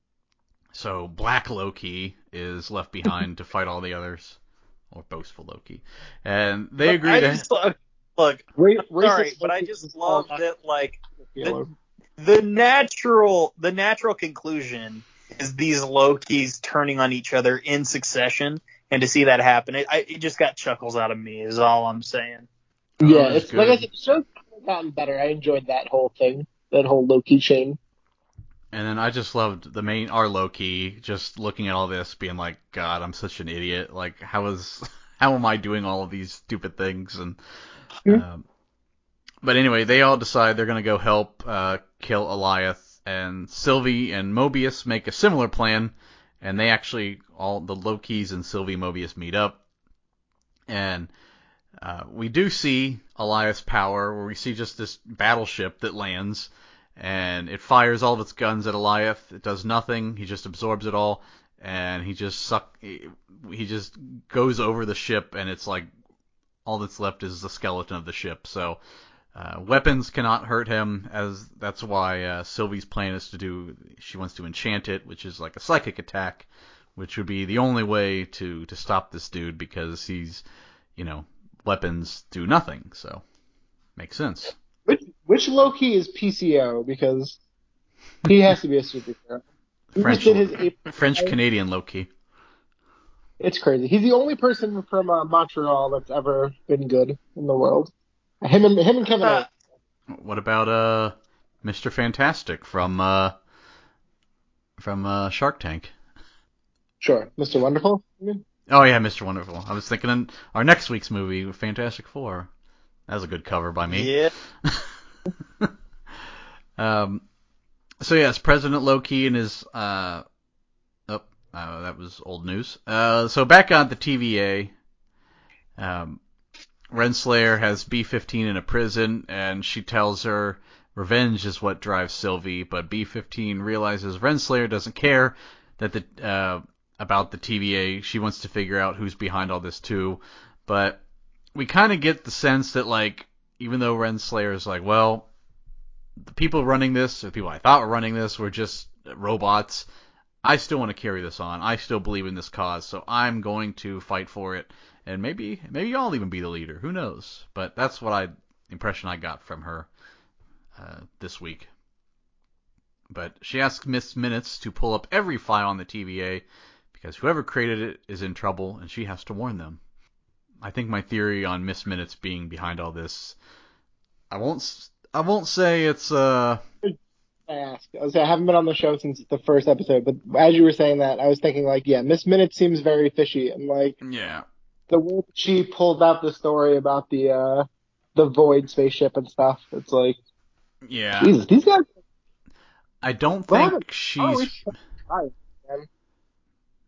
So Black Loki is left behind to fight all the others, or boastful Loki, and they agree I to. just, look, look ra- I'm sorry, racist but I Loki just is love all that like yellow. the natural the natural conclusion is these Lokis turning on each other in succession, and to see that happen, it, I, it just got chuckles out of me. Is all I'm saying. Oh, Yeah, it was it's like I good. said, the show's gotten better. I enjoyed that whole thing, that whole Loki chain. And then I just loved the main our Loki just looking at all this, being like, God, I'm such an idiot. Like, how is how am I doing all of these stupid things? And Hmm. um, but anyway, they all decide they're gonna go help uh, kill Alioth, and Sylvie and Mobius make a similar plan, and they actually all the Lokis and Sylvie Mobius meet up, and uh, we do see Alioth's power, where we see just this battleship that lands. And it fires all of its guns at Alioth. It does nothing. He just absorbs it all, and he just suck. He just goes over the ship, and it's like all that's left is the skeleton of the ship. So uh, weapons cannot hurt him, as that's why uh, Sylvie's plan is to do. She wants to enchant it, which is like a psychic attack, which would be the only way to to stop this dude because he's, you know, weapons do nothing. So makes sense. Which which Loki is P C O? Because he has to be a superhero. He French, just did his April French Fight. Canadian Loki. It's crazy. He's the only person from uh, Montreal that's ever been good in the world. Him and him and Kevin Uh, Owens. What about uh Mister Fantastic from uh from uh Shark Tank? Sure, Mister Wonderful. I mean, Oh yeah, Mister Wonderful. I was thinking in our next week's movie, Fantastic Four. That was a good cover by me. yeah. um. So yes, President Loki and his uh. Oh, uh, that was old news. Uh. So back on the T V A. Um. Renslayer has B fifteen in a prison, and she tells her revenge is what drives Sylvie, but B fifteen realizes Renslayer doesn't care that the uh, about the T V A. She wants to figure out who's behind all this too, but we kind of get the sense that, like, even though Renslayer is like, well, the people running this, or the people I thought were running this, were just robots, I still want to carry this on. I still believe in this cause, so I'm going to fight for it. And maybe maybe I'll even be the leader. Who knows? But that's what I impression I got from her uh, this week. But she asks Miss Minutes to pull up every file on the T V A because whoever created it is in trouble, and she has to warn them. I think my theory on Miss Minutes being behind all this, I won't I won't say it's uh. I asked. I, was, I haven't been on the show since the first episode, but as you were saying that, I was thinking like, yeah, Miss Minute seems very fishy, and like Yeah. the way that she pulled out the story about the uh the Void spaceship and stuff. It's like, Yeah. Jesus, these guys. I don't What happened? think Oh, we she's. should try it, man.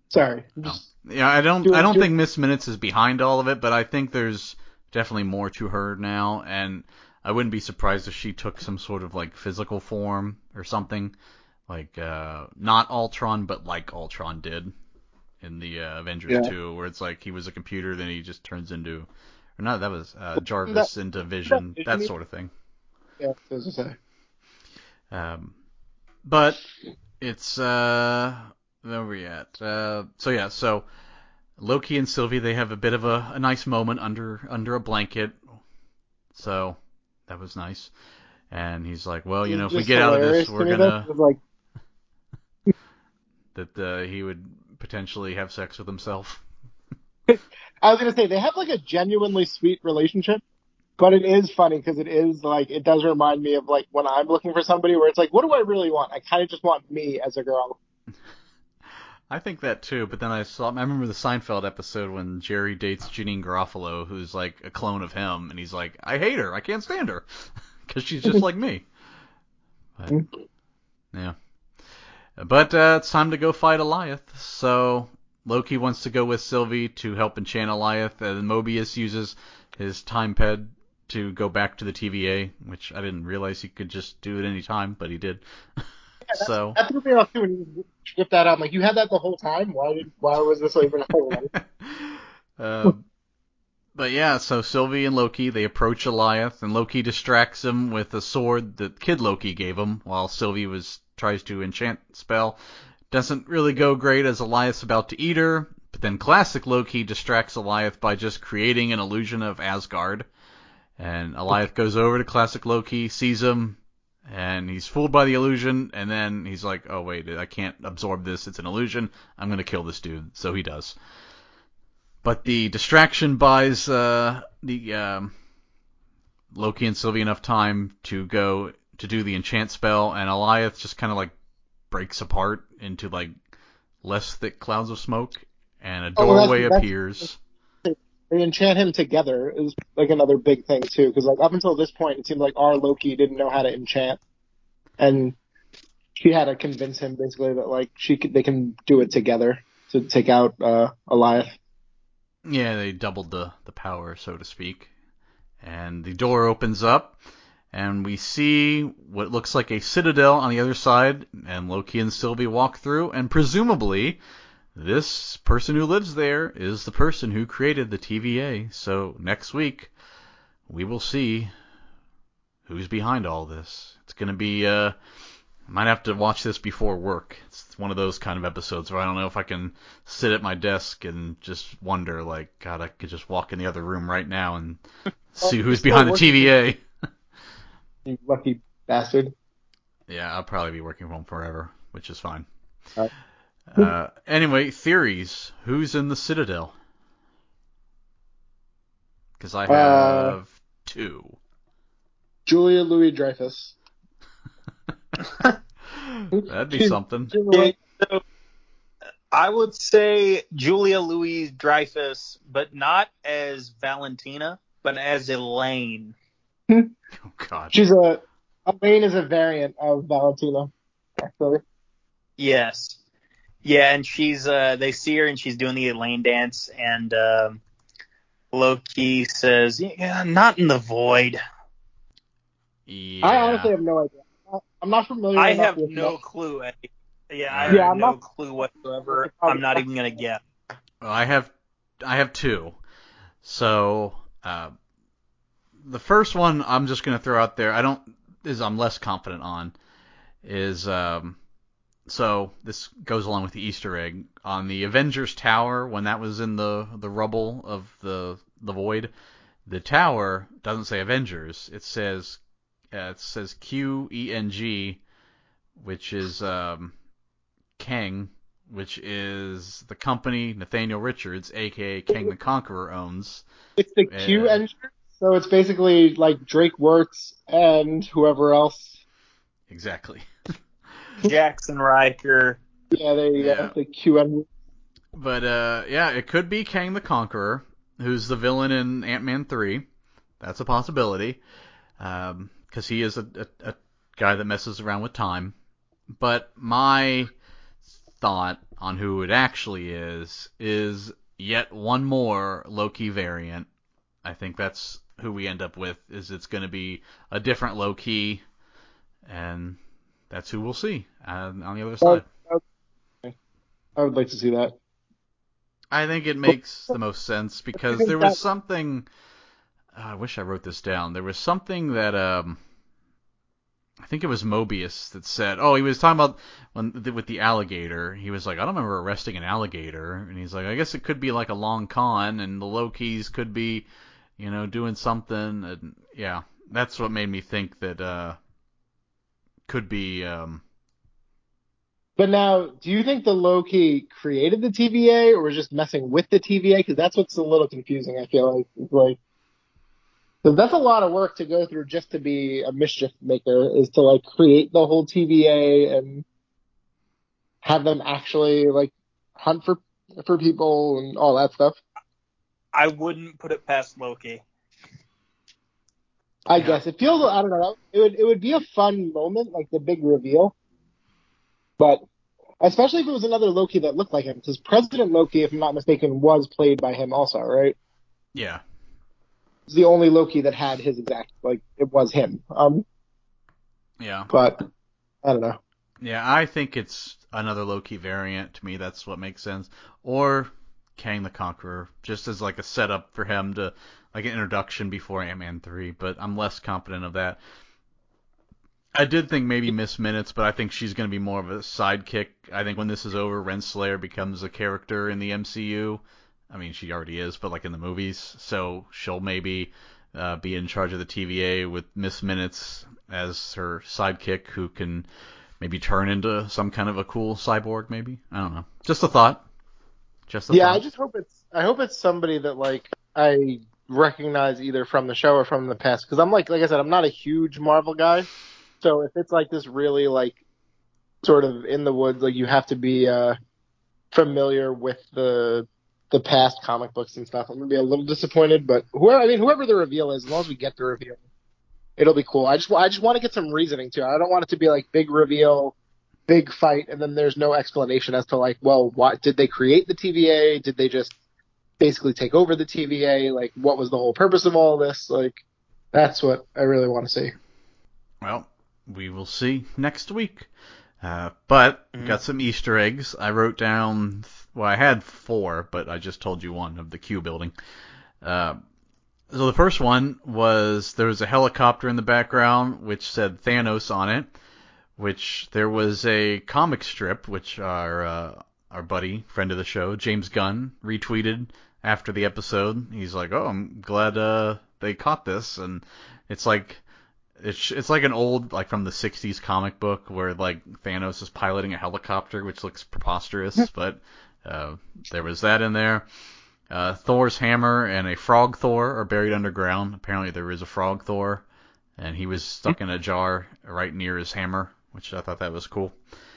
Sorry. I'm Oh. just Yeah, I don't. doing- I don't doing- think Miss Minutes is behind all of it, but I think there's definitely more to her now, and I wouldn't be surprised if she took some sort of like physical form or something, like uh, not Ultron, but like Ultron did in the uh, Avengers Yeah. two, where it's like he was a computer, then he just turns into, or not, that was uh, Jarvis that, into Vision, that, that sort of thing. Yeah, as I say. Um, but it's uh, where are we at? Uh, so yeah, so Loki and Sylvie, they have a bit of a, a nice moment under under a blanket, so that was nice. And he's like, well, you It know, was if we just get out of this, hilarious we're to me, gonna though. It was like, that uh, he would potentially have sex with himself. I was gonna say they have like a genuinely sweet relationship, but it is funny because it is like it does remind me of like when I'm looking for somebody where it's like, what do I really want? I kind of just want me as a girl. I think that too, but then I saw, I remember the Seinfeld episode when Jerry dates Janine Garofalo, who's like a clone of him, and he's like, I hate her, I can't stand her, because she's just like me. But, yeah. But uh, it's time to go fight Alioth, so Loki wants to go with Sylvie to help enchant Alioth, and Mobius uses his time ped to go back to the T V A, which I didn't realize he could just do at any time, but he did. So That threw me off too when you stripped that out. I'm like, you had that the whole time? Why did? Why was this even a whole? uh, but yeah, so Sylvie and Loki, they approach Alioth, and Loki distracts him with a sword that Kid Loki gave him, while Sylvie was tries to enchant spell. Doesn't really go great as Alioth's about to eat her, but then classic Loki distracts Alioth by just creating an illusion of Asgard. And Alioth goes over to classic Loki, sees him, and he's fooled by the illusion, and then he's like, oh wait, I can't absorb this, it's an illusion, I'm gonna kill this dude. So he does. But the distraction buys uh, the um, Loki and Sylvie enough time to go to do the enchant spell, and Alioth just kind of like breaks apart into like less thick clouds of smoke, and a Oh, well, that's- doorway that's- appears. They enchant him together is like another big thing too, because like up until this point, it seemed like our Loki didn't know how to enchant, and she had to convince him basically that like she could, they can do it together to take out uh, Alioth. Yeah, they doubled the, the power, so to speak. And the door opens up, and we see what looks like a citadel on the other side, and Loki and Sylvie walk through, and presumably this person who lives there is the person who created the T V A. So next week, we will see who's behind all this. It's going to be, uh, I might have to watch this before work. It's one of those kind of episodes where I don't know if I can sit at my desk and just wonder, like, God, I could just walk in the other room right now and see who's behind the T V A. You lucky bastard. Yeah, I'll probably be working from home forever, which is fine. All right. Uh, anyway, theories. Who's in the Citadel? Because I have Uh, two. Julia Louis Dreyfus. That'd be something. Yeah, so I would say Julia Louis Dreyfus, but not as Valentina, but as Elaine. Oh, God. She's a Elaine is a variant of Valentina, actually. Yes. Yeah, and she's uh they see her and she's doing the Elaine dance, and um Loki says, yeah, not in the void. Yeah. I honestly have no idea. I'm not familiar I enough have with no much. clue. Eddie. Yeah, I All have Yeah, right. I'm no not- clue whatsoever. I'm not even gonna guess. Well, I have I have two. So uh, the first one I'm just gonna throw out there. I don't is I'm less confident on is um so this goes along with the Easter egg on the Avengers Tower when that was in the the rubble of the the void. The tower doesn't say Avengers. It says uh, it says Q E N G, which is um Kang, which is the company Nathaniel Richards, aka Kang the Conqueror, owns. It's the Q Uh, engine, so it's basically like Drake Wirtz and whoever else. Exactly. Jackson Riker. Yeah, there you Yeah. go. The Q engine. But uh, yeah, it could be Kang the Conqueror, who's the villain in Ant-Man three. That's a possibility, because um, he is a, a, a guy that messes around with time. But my thought on who it actually is is yet one more Loki variant. I think that's who we end up with. Is it's going to be a different Loki, and that's who we'll see uh, on the other side. I would like to see that. I think it makes the most sense because there was something. Uh, I wish I wrote this down. There was something that um, I think it was Mobius that said, oh, he was talking about when with the alligator. He was like, I don't remember arresting an alligator, and he's like, I guess it could be like a long con, and the Lokis could be, you know, doing something. And yeah, that's what made me think that uh, could be. Um, But now, do you think the Loki created the T V A or was just messing with the T V A? Because that's what's a little confusing. I feel like it's like. So that's a lot of work to go through just to be a mischief maker, is to like create the whole T V A and have them actually like hunt for for people and all that stuff. I wouldn't put it past Loki. I Yeah. guess it feels, I don't know, it would it would be a fun moment, like the big reveal. But especially if it was another Loki that looked like him, because President Loki, if I'm not mistaken, was played by him also, right? yeah. It's the only Loki that had his exact, like, it was him. Um, Yeah. but I don't know. Yeah, I think it's another Loki variant. To me, that's what makes sense. Or Kang the Conqueror, just as like a setup for him to, like an introduction before Ant-Man three, but I'm less confident of that. I did think maybe Miss Minutes, but I think she's going to be more of a sidekick. I think when this is over, Renslayer becomes a character in the M C U. I mean, she already is, but like in the movies. So she'll maybe uh, be in charge of the T V A with Miss Minutes as her sidekick who can maybe turn into some kind of a cool cyborg, maybe. I don't know. Just a thought. Just a Yeah, thought. I just hope it's, I hope it's somebody that, like, I recognize either from the show or from the past. Because I'm like, like I said, I'm not a huge Marvel guy. So if it's like this really, like, sort of in the woods, like, you have to be uh, familiar with the the past comic books and stuff, I'm gonna be a little disappointed. But whoever, I mean, whoever the reveal is, as long as we get the reveal, it'll be cool. I just, I just want to get some reasoning too. I don't want it to be like big reveal, big fight, and then there's no explanation as to like, well, what did they create the T V A? Did they just basically take over the T V A? Like, what was the whole purpose of all this? Like, that's what I really want to see. Well, we will see next week. Uh, but Mhm. got some Easter eggs. I wrote down, well, I had four, but I just told you one of the Q building. Uh, so the first one was there was a helicopter in the background which said Thanos on it, which there was a comic strip which our uh, our buddy, friend of the show, James Gunn, retweeted after the episode. He's like, "Oh, I'm glad uh, they caught this," and it's like. It's it's like an old, like from the sixties comic book where like Thanos is piloting a helicopter, which looks preposterous, but uh, there was that in there. Uh, Thor's hammer and a frog Thor are buried underground. Apparently there is a frog Thor, and he was stuck in a jar right near his hammer, which I thought that was cool.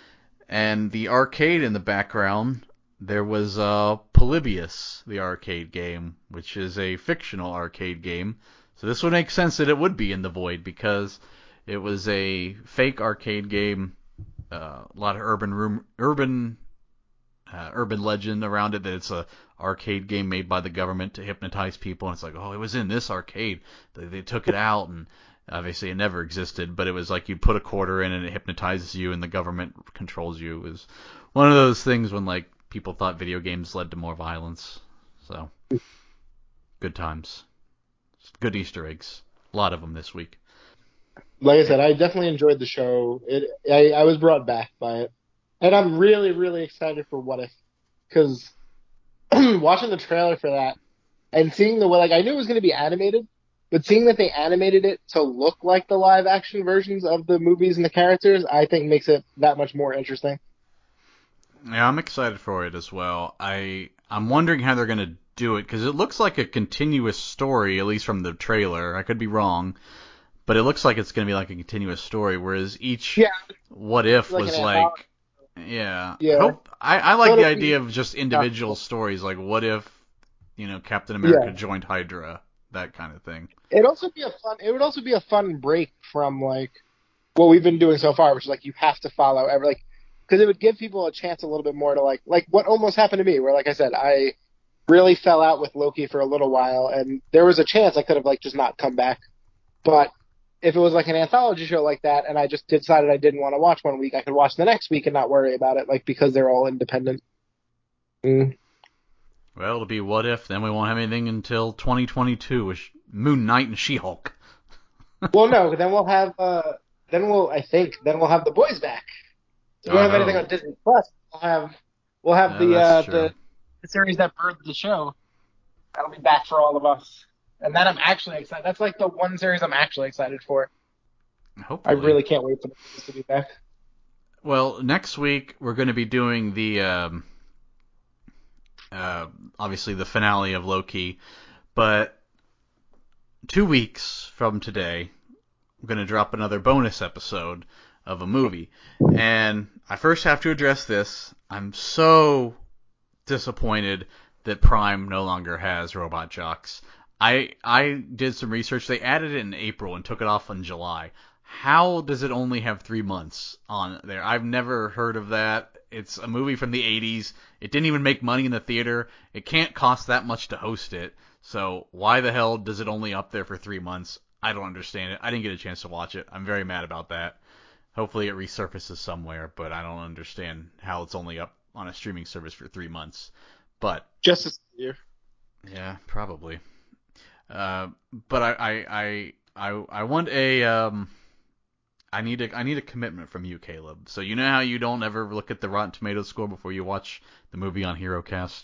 And the arcade in the background, there was uh, Polybius, the arcade game, which is a fictional arcade game. So this would make sense that it would be in the void because it was a fake arcade game, uh, a lot of urban room, urban, uh, urban legend around it that it's a arcade game made by the government to hypnotize people. And it's like, oh, it was in this arcade. They, they took it out, and obviously it never existed. But it was like you put a quarter in and it hypnotizes you, and the government controls you. It was one of those things when like people thought video games led to more violence. So good times. Good Easter eggs. A lot of them this week. Like I said, I definitely enjoyed the show. It, I, I was brought back by it, and I'm really, really excited for What If, because watching the trailer for that and seeing the way, like I knew it was going to be animated, but seeing that they animated it to look like the live action versions of the movies and the characters, I think makes it that much more interesting. Yeah, I'm excited for it as well. I I'm wondering how they're gonna do it because it looks like a continuous story, at least from the trailer. I could be wrong, but it looks like it's gonna be like a continuous story, whereas each Yeah, What If like was an like, yeah. I Yeah. hope I I like So the it'll be- idea of just individual stories, like what if, you know, Captain Yeah. America joined Hydra, that kind of thing. It'd also be a fun. It would also be a fun break from like what we've been doing so far, which is like you have to follow every like because it would give people a chance a little bit more to like, like what almost happened to me, where like I said, I really fell out with Loki for a little while, and there was a chance I could have like just not come back. But if it was like an anthology show like that, and I just decided I didn't want to watch one week, I could watch the next week and not worry about it, like because they're all independent. Mm. Well, it'll be What If, then we won't have anything until twenty twenty-two with Moon Knight and She-Hulk. Well, no, then we'll have, uh, then we'll, I think, then we'll have The Boys back. So we won't have anything on Disney Plus. We'll have, we'll have Yeah, the, uh, true. the the series that birthed the show. That'll be back for all of us. And that I'm actually excited. That's like the one series I'm actually excited for. Hopefully. I really can't wait for this to be back. Well, next week we're going to be doing the, um, uh, obviously the finale of Loki, but two weeks from today, I'm going to drop another bonus episode of a movie. And I first have to address this. I'm so disappointed that Prime no longer has Robot Jox. I I did some research. They added it in April and took it off in July. How does it only have three months on there? I've never heard of that. It's a movie from the eighties. It didn't even make money in the theater. It can't cost that much to host it. So why the hell does it only up there for three months? I don't understand it. I didn't get a chance to watch it. I'm very mad about that. Hopefully it resurfaces somewhere, but I don't understand how it's only up on a streaming service for three months. But Justice Year. Yeah, probably. Uh, but I, I, I, I, I want a, um, I need a, I need a commitment from you, Caleb. So you know how you don't ever look at the Rotten Tomatoes score before you watch the movie on HeroCast?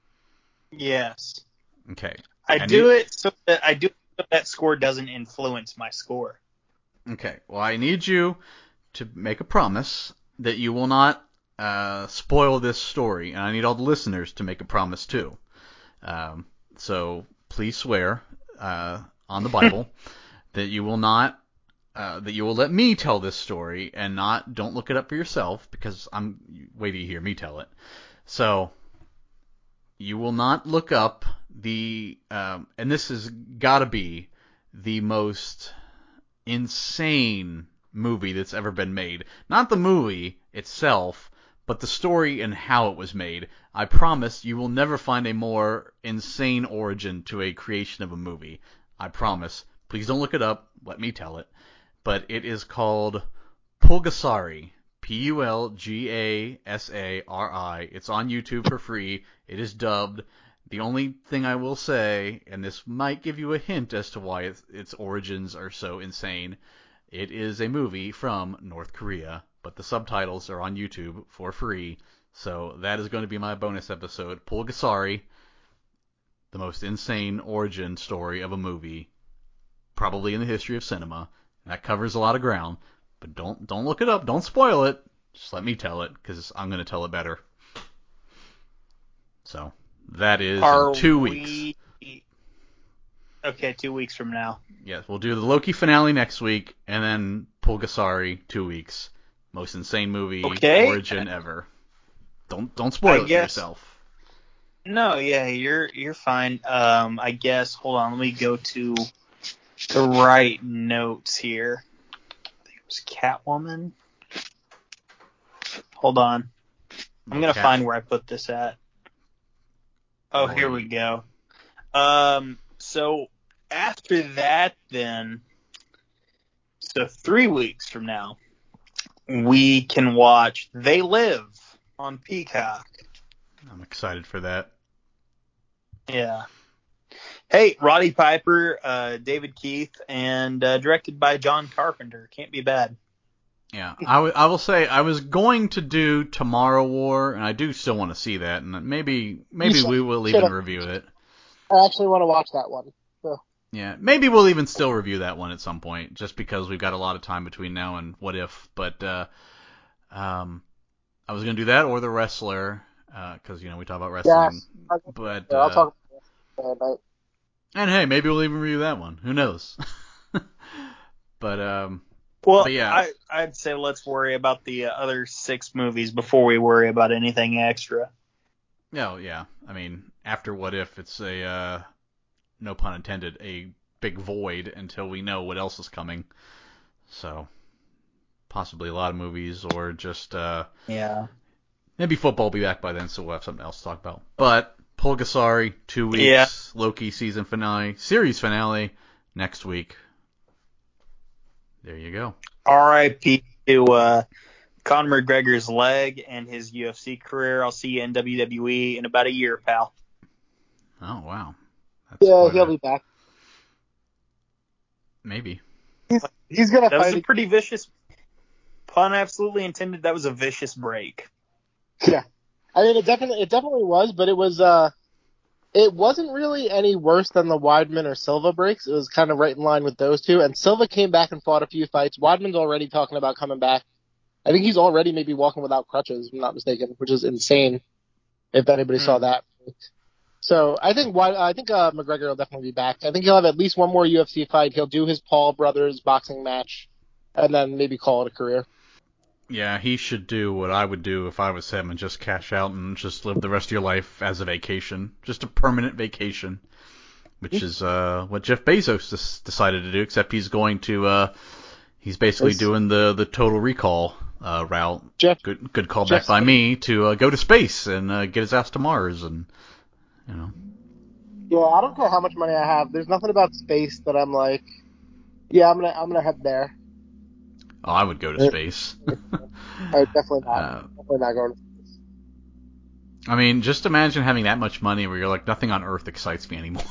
Yes. Okay. I, I do need, it so that I do it so that score doesn't influence my score. Okay. Well, I need you to make a promise that you will not uh, spoil this story, and I need all the listeners to make a promise too. Um, so please swear uh, on the Bible that you will not, uh, that you will let me tell this story and not, don't look it up for yourself because I'm, wait till you hear me tell it. So you will not look up the, um, and this has got to be the most insane movie that's ever been made. Not the movie itself, but the story and how it was made. I promise you will never find a more insane origin to a creation of a movie. I promise. Please don't look it up. Let me tell it. But it is called Pulgasari. P U L G A S A R I. It's on YouTube for free. It is dubbed. The only thing I will say, and this might give you a hint as to why its, its origins are so insane, it is a movie from North Korea, but the subtitles are on YouTube for free. So that is going to be my bonus episode, Pulgasari, the most insane origin story of a movie, probably in the history of cinema. That covers a lot of ground, but don't don't look it up, don't spoil it. Just let me tell it, because I'm going to tell it better. So that is Are in two we... weeks. Okay, two weeks from now. Yes, we'll do the Loki finale next week, and then Pulgasari two weeks. Most insane movie Okay. origin ever. Don't don't spoil I it guess, for yourself. No, yeah, you're you're fine. Um, I guess. Hold on, let me go to the right notes here. I think it was Catwoman. Hold on, I'm gonna Cat- find where I put this at. Oh, here we go. Um, so after that, then, so three weeks from now, we can watch They Live on Peacock. I'm excited for that. Yeah. Hey, Roddy Piper, uh, David Keith, and uh, directed by John Carpenter. Can't be bad. Yeah, I, w- I will say I was going to do Tomorrow War, and I do still want to see that, and maybe maybe should- we will should even have. review it. I actually want to watch that one. So. Yeah, maybe we'll even still review that one at some point, just because we've got a lot of time between now and What If. But uh, um, I was going to do that or The Wrestler, because, uh, you know, we talk about wrestling. Yes. But, I'll uh, talk about that. and hey, maybe we'll even review that one. Who knows? but, um, Well, but yeah. I, I'd say let's worry about the uh, other six movies before we worry about anything extra. No, yeah. I mean, after What If, it's a, uh, no pun intended, a big void until we know what else is coming. So, possibly a lot of movies, or just uh, Yeah. maybe football will be back by then, so we'll have something else to talk about. But Pulgasari, two weeks, Yeah. Loki season finale, series finale next week. There you go. R I P to uh, Conor McGregor's leg and his U F C career. I'll see you in W W E in about a year, pal. Oh, wow. That's Yeah, quite he'll a- be back. Maybe. He's he's gonna That was fight. a pretty vicious pun. Absolutely intended. That was a vicious break. Yeah, I mean it definitely it definitely was, but it was uh it wasn't really any worse than the Weidman or Silva breaks. It was kind of right in line with those two. And Silva came back and fought a few fights. Weidman's already talking about coming back. I think he's already maybe walking without crutches, if I'm not mistaken, which is insane. If anybody saw Hmm. that. So I think Wei- I think uh, McGregor will definitely be back. I think he'll have at least one more U F C fight. He'll do his Paul brothers boxing match, and then maybe call it a career. Yeah, he should do what I would do if I was him and just cash out and just live the rest of your life as a vacation. Just a permanent vacation. Which is uh, what Jeff Bezos des- decided to do, except he's going to, uh, he's basically Yes. doing the, the Total Recall uh, route. Jeff, Good good callback Jeff by Bezos. me to uh, go to space and uh, get his ass to Mars. And, you know. Yeah, I don't care how much money I have. There's nothing about space that I'm like, yeah, I'm gonna I'm gonna head there. Oh, I would go to Uh, space. I definitely not. uh, Definitely not going. I mean, just imagine having that much money where you're like, nothing on Earth excites me anymore.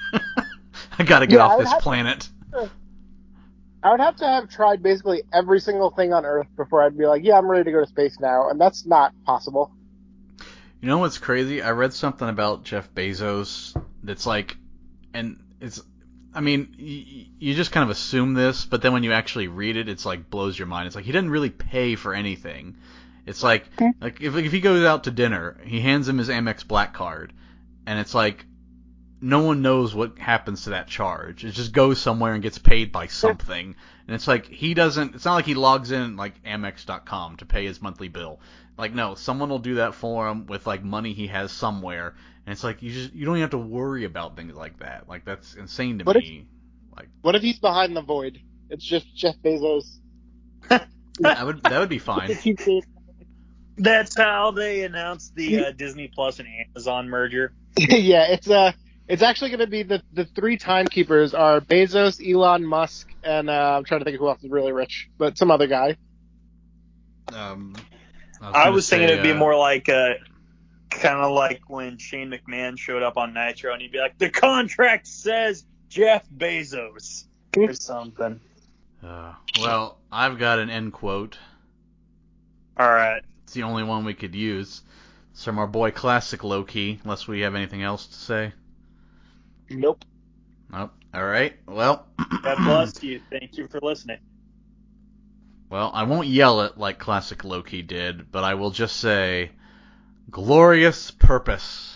I gotta get Yeah, I off would this have planet. to, I would have to have tried basically every single thing on Earth before I'd be like, yeah, I'm ready to go to space now, and that's not possible. You know what's crazy? I read something about Jeff Bezos that's like, and it's, I mean, you, you just kind of assume this, but then when you actually read it, it's like blows your mind. It's like he didn't really pay for anything. It's like, like if if he goes out to dinner, he hands him his Amex Black Card, and it's like no one knows what happens to that charge. It just goes somewhere and gets paid by something. And it's like he doesn't, it's not like he logs in like Amex dot com to pay his monthly bill. Like no, someone will do that for him with like money he has somewhere. And it's like you just you don't even have to worry about things like that. Like that's insane to What if me. Like what if he's behind the void? It's just Jeff Bezos. that would that would be fine. That's how they announced the uh, Disney Plus and Amazon merger. Yeah, it's uh it's actually going to be the the three timekeepers are Bezos, Elon Musk, and uh, I'm trying to think of who else is really rich, but some other guy. Um, I was, I gonna was thinking say, it'd be uh, more like uh, kind of like when Shane McMahon showed up on Nitro and he'd be like, the contract says Jeff Bezos or something. uh, well, I've got an end quote. All right. It's the only one we could use. It's from our boy Classic Loki, unless we have anything else to say. Nope. Nope. All right. Well. God bless you. Thank you for listening. Well, I won't yell it like Classic Loki did, but I will just say, glorious purpose.